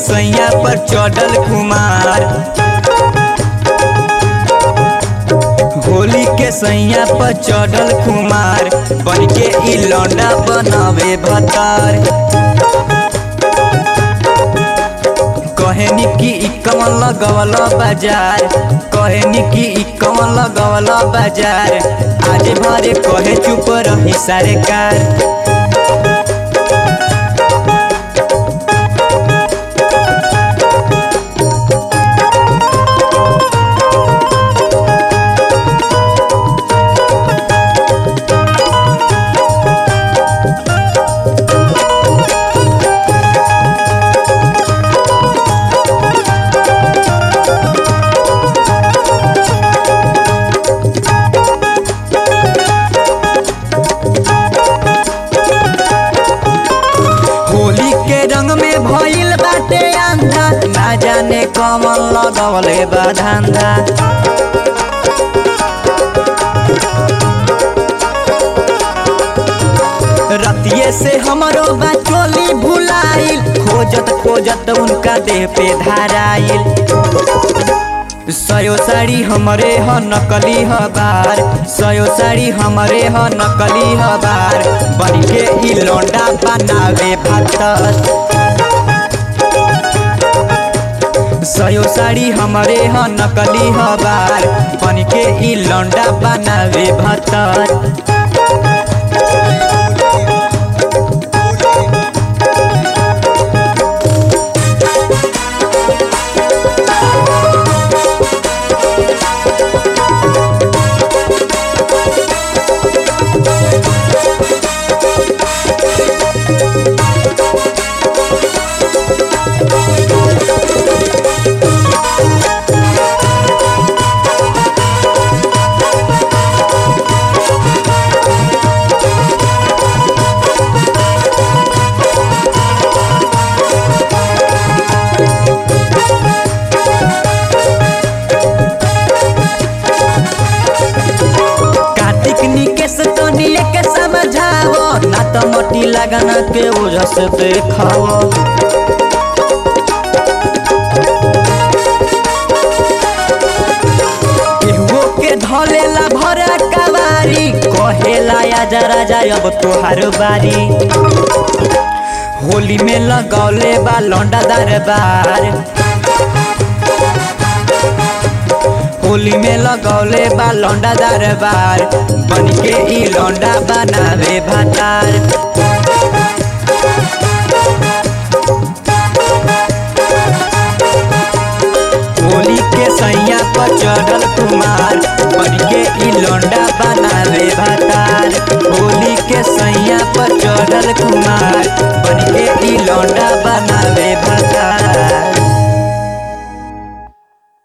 सैया पर चढ़ल कुमार। होली के सैया पर चढ़ल कुमार, बन के ई लौंडा बनावे भतार। कहनी की ई कमल लगवल बाजार, कहनी की ई कमल लगवल बाजार। आज भरे कहे चुप रही सरकार। होली के रंग में भइल बाटे अंधा, ना जाने कमल लगवले बा धंधा। रतिये से हमरो बा चोली भुलाइल, खोजत खोजत उनका देह पे धाराइल। सयो साड़ी हमरे ह नकली ह बार, सयो साड़ी हमरे ह नकली ह बार। बन के ई लौंडा बनावे भतार। सयो साड़ी हमरे ह नकली ह बार, बन के ई लौंडा बनावे भतार। के समझावो ना तो मोटी लगना के वजह से देखावो। केहुओ के धलेला भरा कवारी, कहेला आजा राजा अब तोहार बारी। होली में लगौले बा लौंडा दरबार, होली में लगौले बा लौंडा दरबार। बन के ई लौंडा बनावे भतार। होली के सैया पर चढ़ल कुमार, बन के ई लौंडा बनावे भतार। होली के सैया पर चढ़ल कुमार,